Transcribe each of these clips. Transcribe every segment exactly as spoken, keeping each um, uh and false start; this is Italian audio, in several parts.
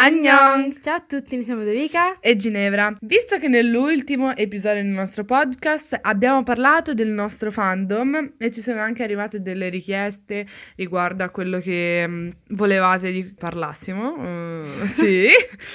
Annyeong! Ciao a tutti, noi siamo Devika e Ginevra. Visto che nell'ultimo episodio del nostro podcast abbiamo parlato del nostro fandom e ci sono anche arrivate delle richieste riguardo a quello che mh, volevate di parlassimo, uh, sì,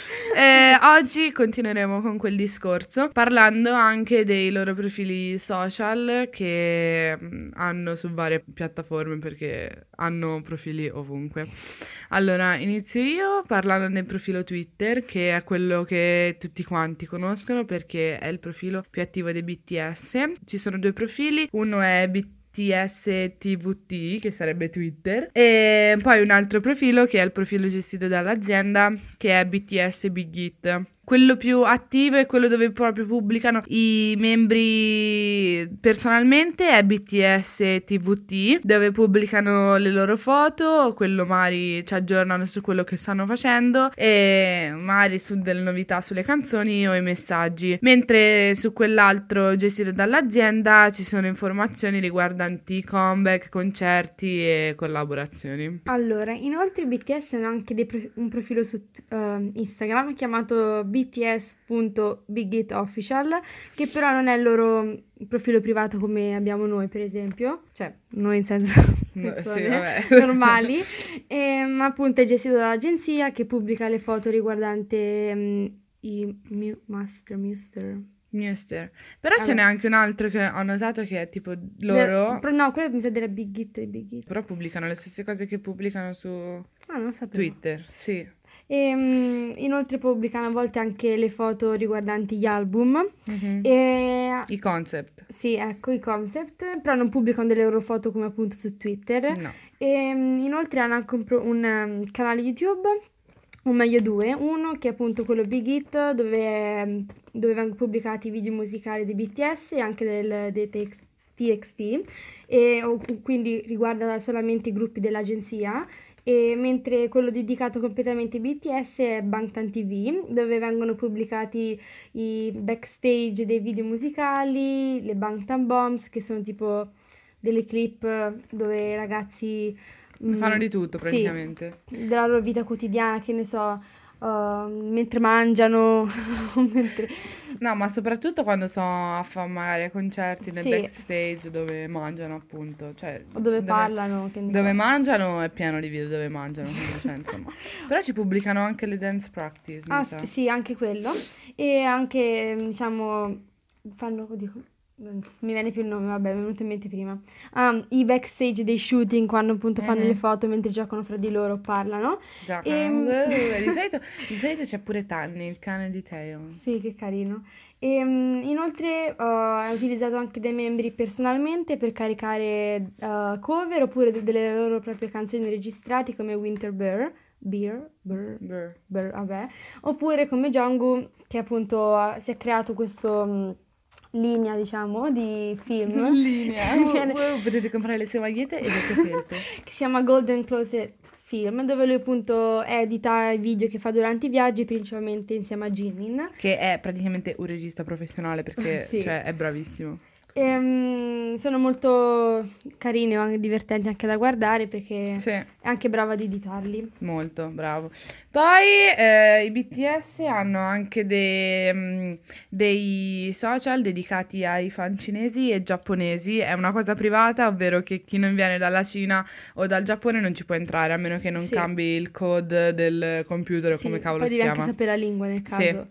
e oggi continueremo con quel discorso parlando anche dei loro profili social che mh, hanno su varie piattaforme perché hanno profili ovunque. Allora, inizio io parlando del profilo Twitter, che è quello che tutti quanti conoscono perché è il profilo più attivo dei B T S. Ci sono due profili, uno è B T S T V T, che sarebbe Twitter, e poi un altro profilo che è il profilo gestito dall'azienda, che è B T S Big Hit. Quello più attivo e quello dove proprio pubblicano i membri personalmente è B T S T V T, dove pubblicano le loro foto, quello magari ci aggiornano su quello che stanno facendo e magari su delle novità sulle canzoni o i messaggi, mentre su quell'altro gestito dall'azienda ci sono informazioni riguardanti comeback, concerti e collaborazioni. Allora, inoltre i B T S hanno anche dei pro- un profilo su uh, Instagram chiamato B T S punto big hit official, che però non è il loro profilo privato come abbiamo noi, per esempio, cioè noi in senso No, persone sì, normali, e, ma appunto è gestito dall'agenzia che pubblica le foto riguardante um, i mu- master, mister... Mister. Però Vabbè. ce n'è anche un altro che ho notato che è tipo loro, Le- però no, quello mi sa della Big Hit, Big Hit. però pubblicano le stesse cose che pubblicano su Ah, non lo sapevo. Twitter, sì. E, um, inoltre pubblicano a volte anche le foto riguardanti gli album. Mhm. E, I concept. sì, ecco i concept, però non pubblicano delle loro foto come appunto su Twitter. No. E, um, inoltre hanno anche un, pro- un um, canale YouTube, o meglio due, uno che è appunto quello Big Hit, dove, dove vengono pubblicati i video musicali dei B T S e anche del, dei T X T, e o- quindi riguarda solamente i gruppi dell'agenzia. E mentre quello dedicato completamente ai B T S è Bangtan T V, dove vengono pubblicati i backstage dei video musicali, le Bangtan Bombs, che sono tipo delle clip dove i ragazzi mm, Fanno di tutto sì, praticamente. della loro vita quotidiana, che ne so, uh, mentre mangiano, mentre... No, ma soprattutto quando sono a fare magari a concerti nel Sì. backstage dove mangiano appunto, cioè o dove parlano, che ne dove so. mangiano è pieno di video dove mangiano, quindi, cioè, insomma. Però ci pubblicano anche le dance practice, Ah, mi s- sa. sì, anche quello. E anche, diciamo, fanno, oddio, mi viene più il nome, vabbè, mi è venuto in mente prima. Ah, i backstage dei shooting, quando appunto fanno Mhm. le foto mentre giocano fra di loro, parlano. Già, Ehm, uh, di solito, di solito c'è pure Tanni, il cane di Teo. Sì, che carino. E, mm, inoltre uh, è utilizzato anche dai membri personalmente per caricare uh, cover oppure de- delle loro proprie canzoni registrate come Winter Bear, Beer, Bear, Brr. Bear, vabbè, oppure come Jungkook che appunto ha- si è creato questo mm, linea, diciamo, di film Linea. Viene- Uh, uh, potete comprare le sue magliette e le sue felpe. che si chiama Golden Closet Film, dove lui appunto edita i video che fa durante i viaggi, principalmente insieme a Jimin. Che è praticamente un regista professionale perché Sì. cioè, è bravissimo. Ehm, sono molto carini e anche divertenti anche da guardare perché Sì, è anche brava ad editarli. molto bravo. Poi eh, i B T S hanno anche dei, mm, dei social dedicati ai fan cinesi e giapponesi. È una cosa privata, ovvero che chi non viene dalla Cina o dal Giappone non ci può entrare, a meno che non Sì. cambi il code del computer o Sì, come cavolo poi si devi chiama. anche sapere la lingua nel Sì. caso.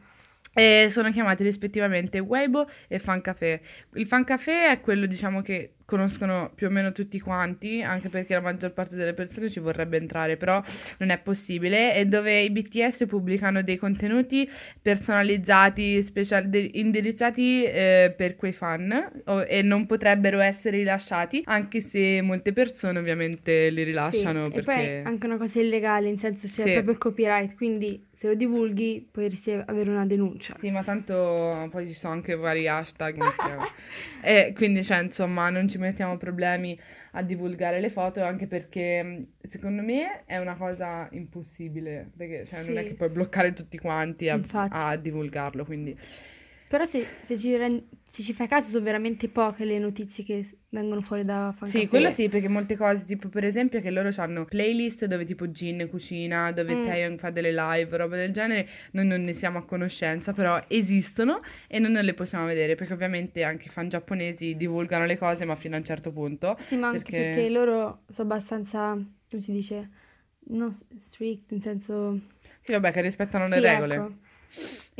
E sono chiamati rispettivamente Weibo e Fancafé. Il Fancafé è quello, diciamo, che conoscono più o meno tutti quanti, anche perché la maggior parte delle persone ci vorrebbe entrare, però non è possibile, e dove i B T S pubblicano dei contenuti personalizzati, special- de- indirizzati eh, per quei fan o- e non potrebbero essere rilasciati, anche se molte persone ovviamente li rilasciano Sì, perché... e poi è anche una cosa illegale, in senso c'è Sì. proprio il copyright, quindi se lo divulghi poi rischi di avere una denuncia. Sì, ma tanto poi ci sono anche vari hashtag, come si chiama? E quindi, cioè, insomma, non ci mettiamo problemi a divulgare le foto, anche perché mh, secondo me è una cosa impossibile, perché cioè, non è Sì. che puoi bloccare tutti quanti a, Infatti. a divulgarlo, quindi Però se, se ci, ren- se ci fai caso sono veramente poche le notizie che s- vengono fuori da Fan Sì, Café. quello sì, perché molte cose, tipo per esempio che loro hanno playlist dove tipo Gin cucina, dove Mm. Taeyong fa delle live, roba del genere, noi non ne siamo a conoscenza, però esistono e noi non le possiamo vedere, perché ovviamente anche i fan giapponesi divulgano le cose, ma fino a un certo punto. Sì, ma anche perché- perché loro sono abbastanza, come si dice, non s- strict, nel senso... Sì, vabbè, che rispettano le Sì, regole. ecco. E,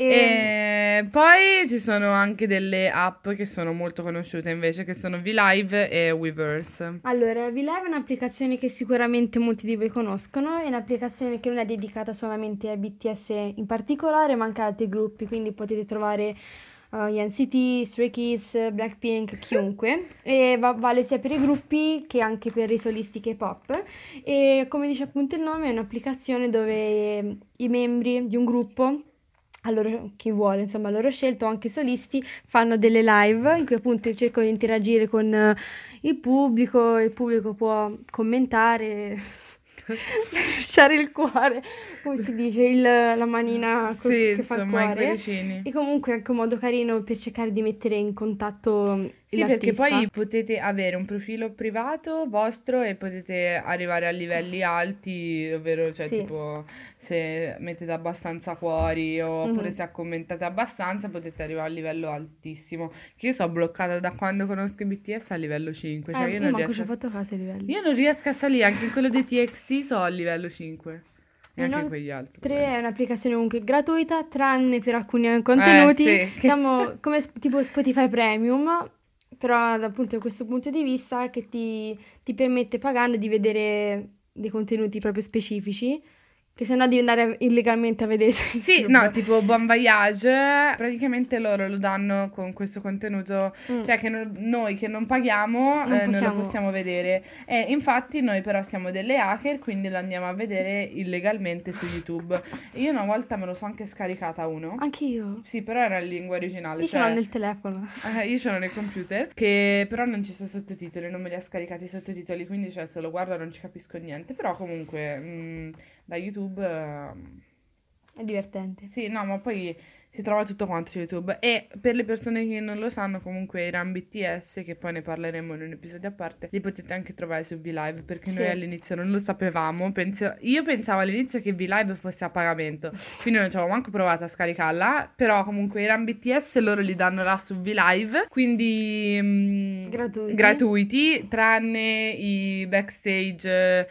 E poi ci sono anche delle app che sono molto conosciute invece, che sono VLive e Weverse. allora, VLive è un'applicazione che sicuramente molti di voi conoscono, è un'applicazione che non è dedicata solamente ai B T S in particolare, ma anche ad altri gruppi, quindi potete trovare uh, gli N C T, Stray Kids, Blackpink, chiunque, e va- vale sia per i gruppi che anche per i solisti K-pop. E come dice appunto il nome, è un'applicazione dove i membri di un gruppo, a loro- chi vuole, insomma, a loro scelto, anche i solisti, fanno delle live in cui appunto cercano di interagire con eh, il pubblico, il pubblico può commentare, lasciare il cuore, come si dice, il- la manina col- Sì, che fa il insomma, i cuore. cuoricini. E comunque è anche un modo carino per cercare di mettere in contatto Sì, perché l'artista. poi potete avere un profilo privato vostro e potete arrivare a livelli alti, ovvero cioè Sì. tipo se mettete abbastanza cuori oppure Mhm. se commentate abbastanza potete arrivare a livello altissimo. Che io sono bloccata da quando conosco i B T S a livello cinque, cioè Eh, io io non manco ci riesco ho a... fatto caso ai livelli. Io non riesco a salire, anche in quello dei T X T so a livello cinque e anche in Inoltre quegli altri. è penso. un'applicazione comunque gratuita, tranne per alcuni contenuti, Eh, sì. diciamo come sp- tipo Spotify Premium, però dal punto, da questo punto di vista che ti, ti permette pagando di vedere dei contenuti proprio specifici, che se no devi andare illegalmente a vedere su Sì, YouTube. no, tipo Bon Voyage, praticamente loro lo danno con questo contenuto, Mm. cioè che non- noi che non paghiamo Non eh, non lo possiamo. possiamo vedere. E infatti noi però siamo delle hacker, quindi lo andiamo a vedere illegalmente su YouTube. E io una volta me lo so anche scaricata uno. Anche io. Sì, però era in lingua originale, Io ce l'ho cioè nel telefono. eh, io ce l'ho nel computer, che però non ci sono sottotitoli, non me li ha scaricati i sottotitoli, quindi cioè se lo guardo non ci capisco niente, però comunque mh, da YouTube... ehm, È divertente. sì, no, ma poi si trova tutto quanto su YouTube. E per le persone che non lo sanno, comunque i Run B T S, che poi ne parleremo in un episodio a parte, li potete anche trovare su VLive, perché Sì. noi all'inizio non lo sapevamo. Penso- io pensavo all'inizio che VLive fosse a pagamento, quindi non ci avevo manco provato a scaricarla, però comunque i Run B T S loro li danno là su VLive, quindi mm, Gratuiti. gratuiti, tranne i backstage eh,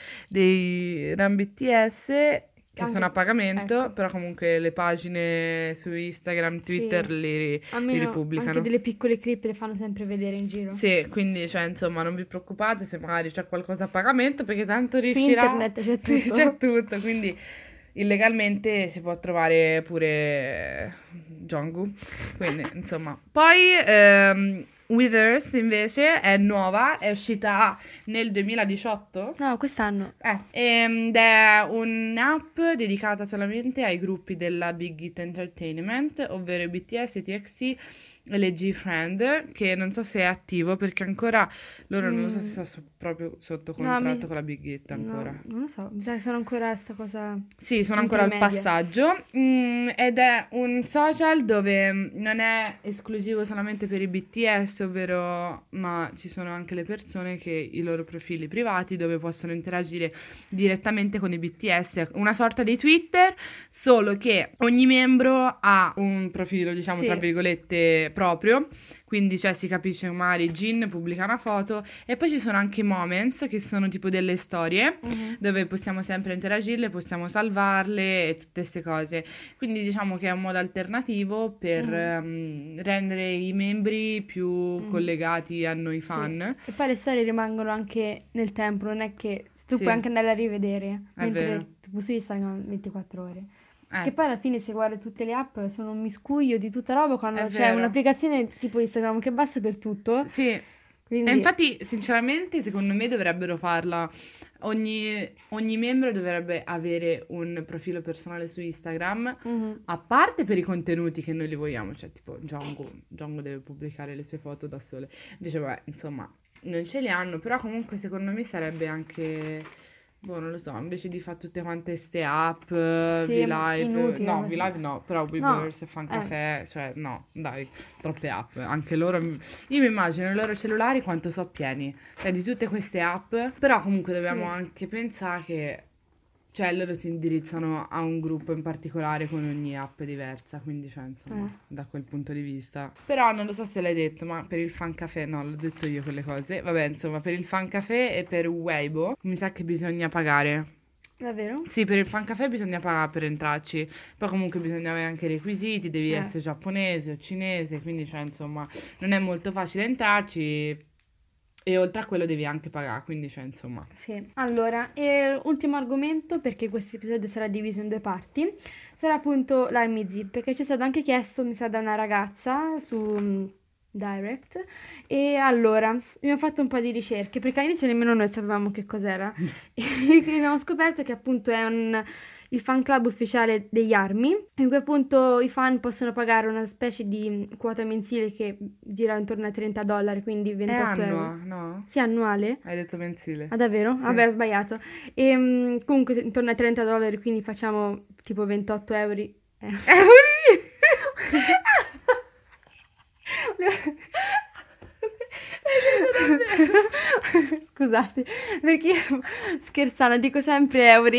dei Run B T S che Anche- sono a pagamento, ecco. però comunque le pagine su Instagram, Sì. Twitter li, li Almeno ripubblicano. anche delle piccole clip le fanno sempre vedere in giro. Sì, quindi cioè, insomma non vi preoccupate se magari c'è qualcosa a pagamento perché tanto Su riuscirà... internet c'è Sì, tutto. c'è tutto, quindi illegalmente si può trovare pure Jungkook, quindi insomma. Poi ehm, Withers invece è nuova, è uscita nel duemiladiciotto. No, quest'anno. Eh, ed è un'app dedicata solamente ai gruppi della Big Hit Entertainment, ovvero i B T S, i T X T e le G-Friend, che non so se è attivo perché ancora loro non lo so se Mm. sono so- proprio sotto No, contratto mi- con la Big Hit ancora. No, non lo so, mi sa che sono ancora sta cosa... Sì, sono ancora al Intermedia. passaggio. Mm, ed è un social dove mm, non è esclusivo solamente per i B T S, ovvero ma ci sono anche le persone che i loro profili privati dove possono interagire direttamente con i B T S, una sorta di Twitter, solo che ogni membro ha un profilo, diciamo, Sì. tra virgolette, proprio. Quindi, cioè, si capisce che magari Jin pubblica una foto e poi ci sono anche moments che sono tipo delle storie Mhm. dove possiamo sempre interagirle, possiamo salvarle e tutte queste cose. Quindi diciamo che è un modo alternativo per Mhm. ehm, rendere i membri più Mhm. collegati a noi Sì. fan. E poi le storie rimangono anche nel tempo, non è che tu Sì. puoi anche andare a rivedere, È mentre vero. tipo su Instagram ventiquattro ore. Eh, Che poi alla fine se guardi tutte le app sono un miscuglio di tutta roba quando È c'è vero. un'applicazione tipo Instagram che basta per tutto. sì. Quindi E infatti, sinceramente, secondo me dovrebbero farla. Ogni, ogni membro dovrebbe avere un profilo personale su Instagram, Mhm. a parte per i contenuti che noi li vogliamo, cioè tipo Jungkook, Jungkook deve pubblicare le sue foto da sole. Invece, vabbè, insomma, non ce li hanno, però comunque secondo me sarebbe anche boh, non lo so, invece di fare tutte quante ste app, Sì, V-Live, inutile. no, V-Live no, però No, Weverse e Fan eh. Café, cioè no, dai, troppe app, anche loro, io mi immagino i loro cellulari quanto so pieni, cioè di tutte queste app, però comunque dobbiamo Sì. anche pensare che, cioè loro si indirizzano a un gruppo in particolare con ogni app diversa, quindi cioè insomma, Eh. da quel punto di vista. Però non lo so se l'hai detto, ma per il Fan Café, no, l'ho detto io quelle cose, vabbè insomma, per il Fan Café e per Weibo mi sa che bisogna pagare. Davvero? Sì, per il Fan Café bisogna pagare per entrarci, poi comunque bisogna avere anche i requisiti, devi Eh. essere giapponese o cinese, quindi cioè insomma non è molto facile entrarci e oltre a quello devi anche pagare, quindi cioè insomma. Sì. Allora, e ultimo argomento, perché questo episodio sarà diviso in due parti, sarà appunto l'Army Zip, perché ci è stato anche chiesto, mi sa, da una ragazza su mm, Direct. E allora, abbiamo fatto un po' di ricerche, perché all'inizio nemmeno noi sapevamo che cos'era. E abbiamo scoperto che appunto è un... il fan club ufficiale degli Army, in cui appunto i fan possono pagare una specie di quota mensile che gira intorno ai trenta dollari, quindi È ventotto euro. annua, no? Sì, annuale? Hai detto mensile. Ah, davvero? Sì. Vabbè, ho sbagliato. E mm, comunque intorno ai trenta dollari, quindi facciamo tipo ventotto euro. Eh. Scusate, perché io scherzando dico sempre euro.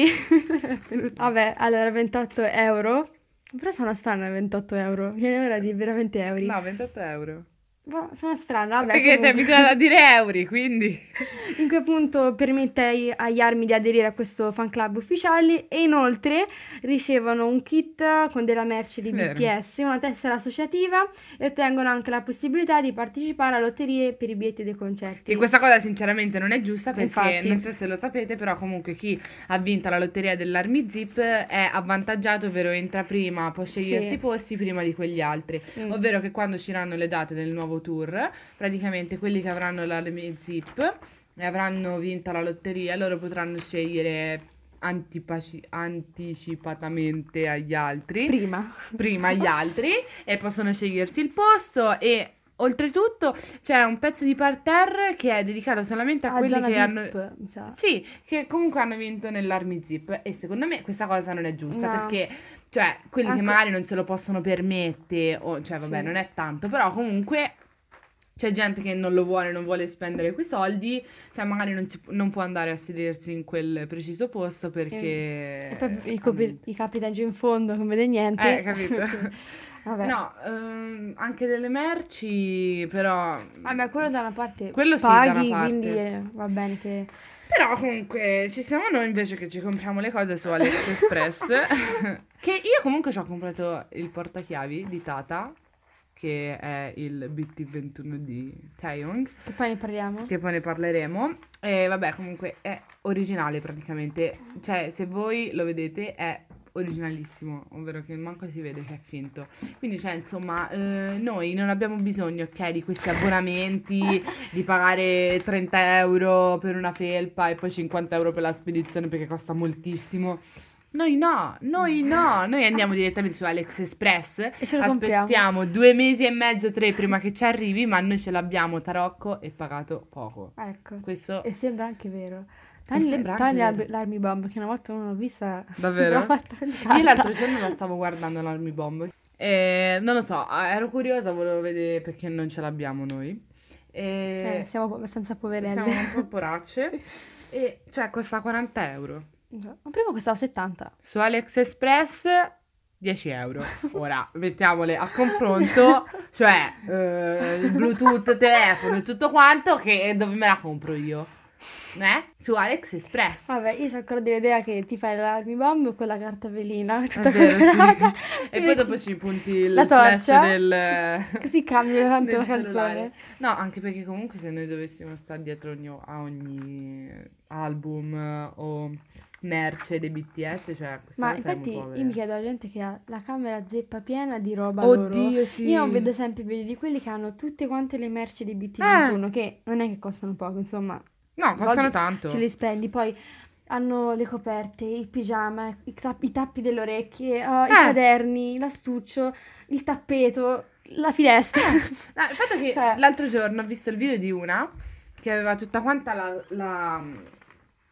Vabbè, allora ventotto euro. Però sono strana ventotto euro. Viene ora di veramente euro. No, ventotto euro. Boh, sono strana, vabbè. Perché sei comunque. abituata a dire euro, quindi. In cui appunto permette ai- agli Army di aderire a questo fan club ufficiale e inoltre ricevono un kit con della merce di Vero. B T S, una tessera associativa e ottengono anche la possibilità di partecipare a lotterie per i biglietti dei concerti. E questa cosa sinceramente non è giusta perché Infatti. non so se lo sapete, però comunque chi ha vinto la lotteria dell'Army Zip è avvantaggiato, ovvero entra prima, può scegliersi Sì. i posti prima di quegli altri. Mm. Ovvero che quando usciranno le date del nuovo tour, praticamente quelli che avranno l'Army Zip e avranno vinto la lotteria, loro potranno scegliere antipaci- anticipatamente agli altri. Prima. prima agli altri e possono scegliersi il posto e oltretutto c'è un pezzo di parterre che è dedicato solamente a Ah, quelli zona che V I hanno P, mi sa. sì, che comunque hanno vinto nell'Army Zip e secondo me questa cosa non è giusta No. perché cioè quelli Anche- che magari non se lo possono permettere o cioè vabbè Sì. non è tanto però comunque c'è gente che non lo vuole, non vuole spendere quei soldi, cioè magari non, si- non può andare a sedersi in quel preciso posto perché E poi i, sta copi- niente. i capita giù in fondo, non vede niente. Eh, capito? Vabbè. No, ehm, anche delle merci, però... Vabbè, quello da una parte Quello sì, da una paghi, parte. quindi eh, va bene che... Però comunque ci siamo noi invece che ci compriamo le cose su AliExpress. Che io comunque ci ho comprato il portachiavi di Tata, che è il B T ventuno di Taeyong, Che poi ne parliamo. che poi ne parleremo. E vabbè, comunque è originale praticamente. Cioè, se voi lo vedete è originalissimo, ovvero che manco si vede che è finto. Quindi, cioè, insomma, eh, noi non abbiamo bisogno, ok, di questi abbonamenti, di pagare trenta euro per una felpa e poi cinquanta euro per la spedizione perché costa moltissimo. Noi no, noi no, noi andiamo direttamente su AliExpress, E ce lo compriamo. aspettiamo due mesi e mezzo, tre prima che ci arrivi, ma noi ce l'abbiamo tarocco e pagato poco. Ecco. Questo E sembra anche vero. E Tagli, sembra anche tagli vero. l'Army Bomb, che una volta non l'ho vista. Davvero? l'ho fatta tagliare. Io l'altro giorno la stavo guardando l'Army Bomb e non lo so, ero curiosa, volevo vedere perché non ce l'abbiamo noi. Eh, E siamo abbastanza poverelle. siamo un po' poracce e cioè costa quaranta euro. Ma prima costava settanta. Su AliExpress dieci euro. Ora mettiamole a confronto, cioè eh, Bluetooth, telefono e tutto quanto, che dove me la compro io? Eh? Su AliExpress. Vabbè, io sono ancora dell'idea che ti fai l'Army Bomb con la carta velina È tutta vero, colorata. sì. E poi dopo ci punti il La flash torcia. del Così cambia durante del la cellulare. canzone. No, anche perché comunque se noi dovessimo stare dietro ogni- a ogni album eh, o merce dei B T S, cioè questa Ma cosa è infatti un po' io mi vera. chiedo alla gente che ha la camera zeppa piena di roba loro. Oddio, sì. Io non vedo sempre video di quelli che hanno tutte quante le merci di Eh. B T ventuno, che non è che costano poco, insomma. No, costano soldi tanto. Ce li spendi, poi hanno le coperte, il pigiama, i, tap- i tappi delle orecchie, uh, i Eh. quaderni, l'astuccio, il tappeto, la finestra. No, il fatto è che Cioè- l'altro giorno ho visto il video di una che aveva tutta quanta la, la-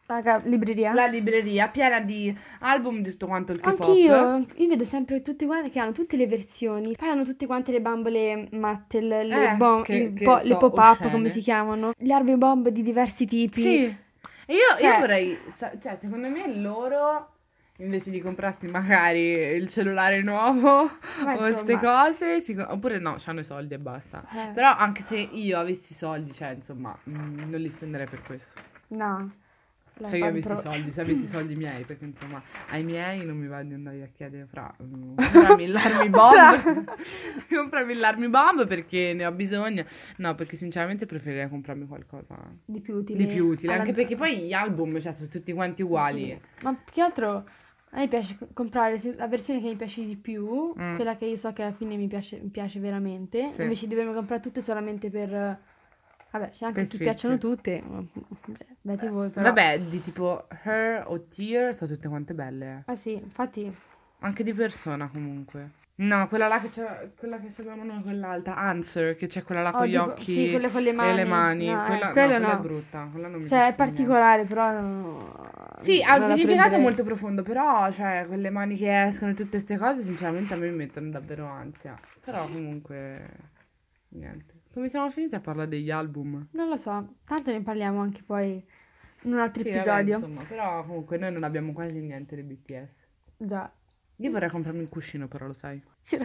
La libreria? La libreria piena di album di tutto quanto il K-pop. Anch'io, io vedo sempre tutti quanti che hanno tutte le versioni, poi hanno tutte quante le bambole matte, le, le, Eh, bom- che- il che po- so, le pop-up, oscene. come si chiamano, le armi bomb di diversi tipi. Sì. E io, Cioè- io vorrei, sa- cioè secondo me loro, invece di comprarsi magari il cellulare nuovo Ma o queste insomma. cose, si co- oppure no, hanno i soldi e basta. Eh, Però anche se io avessi i soldi, cioè insomma, mm, non li spenderei per questo. no. La Se io avessi i compro- soldi, se avessi i soldi miei, perché insomma, ai miei non mi va di andare a chiedere fra, mm, comprami l'armi bomb, comprami l'armi bomb perché ne ho bisogno. No, perché sinceramente preferirei comprarmi qualcosa di più utile. di più utile, alla- anche perché poi gli album, cioè, sono tutti quanti uguali. Sì. Ma più che altro a me piace co- comprare se- la versione che mi piace di più, Mm. quella che io so che alla fine mi piace, mi piace veramente, Sì. invece di dovermi comprare tutte solamente per... eh, Vabbè, c'è anche Per chi sfizio. piacciono tutte, ma- cioè, vedi voi però. Vabbè, di tipo Her o Tear sono tutte quante belle. Ah sì, infatti, Anche di persona comunque. No, quella là che c'è, quella che abbiamo noi, quell'altra, Answer, che c'è quella là con oh, gli dico- occhi sì, quelle con le mani. e le mani. No, eh, quella, no, quello quella no. è brutta, quella non mi Cioè, piace è per particolare, però... no, Sì, ha un non la significato prenderei. molto profondo, però, cioè, quelle mani che escono e tutte queste cose, sinceramente a me mi mettono davvero ansia. Però comunque, niente. Come siamo finiti a parlare degli album? Non lo so, tanto ne parliamo anche poi in un altro Sì, vabbè, episodio. insomma, però comunque noi non abbiamo quasi niente dei B T S. Già. Io vorrei comprarmi un cuscino, però lo sai. Ce lo,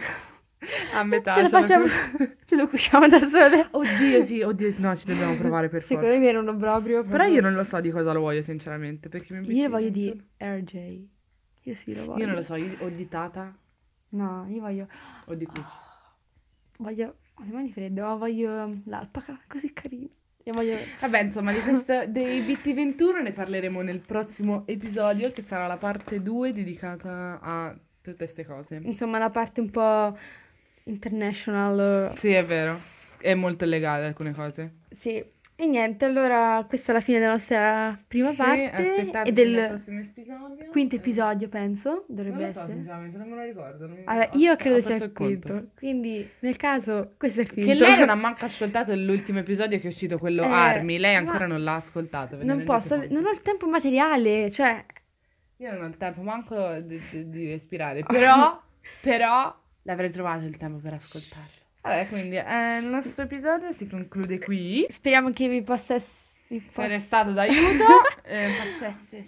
A metà. ce lo ce lo facciamo, cu- ce lo cusciamo da sole. Oddio, sì, oddio, no, ci dobbiamo provare per Secondo forza. me erano proprio... Però io non lo so di cosa lo voglio, sinceramente, perché mi Io impiccino voglio di tutto. R J. Io sì, lo voglio. Io non lo so, io o di Tata No, io voglio... o di Gucci. Voglio... Ho le mani fredde, ma voglio l'alpaca, così carino. E voglio... Vabbè, insomma, di questo, dei B T ventuno ne parleremo nel prossimo episodio, che sarà la parte due dedicata a tutte queste cose. Insomma, la parte un po' international. Sì, è vero, è molto legale alcune cose. Sì. E niente, allora questa è la fine della nostra prima Sì, parte aspettateci e del nel prossimo episodio. quinto Eh, episodio, penso, Non dovrebbe lo so, essere. sinceramente, non me lo ricordo. non mi- Vabbè, ho- io ho credo sia perso il conto. quinto, quindi nel caso questo è il quinto. Che lei non ha manco ascoltato l'ultimo episodio che è uscito, quello Eh, Army. Lei ancora ma non l'ha ascoltato. ve ne Non rendete posso, conto? non ho il tempo materiale, cioè... Io non ho il tempo manco di, di- di respirare. Però, però, l'avrei trovato il tempo per ascoltarlo. Vabbè, quindi eh, il nostro episodio si conclude qui. Speriamo che vi possa... ess- vi Se possa- è stato d'aiuto, eh, passasse-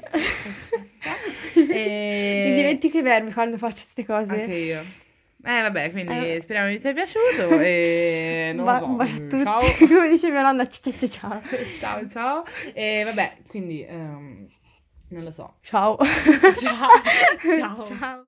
e... Mi dimentico i verbi quando faccio queste cose. Anche io. Eh, vabbè, quindi Eh. speriamo vi sia piaciuto e non Ba- lo so. un bacio a mm, tutti. Ciao. Come dice mia nonna, ciao ciao ciao. Ciao, ciao. E vabbè, quindi ehm, non lo so. Ciao. Ciao. Ciao. Ciao.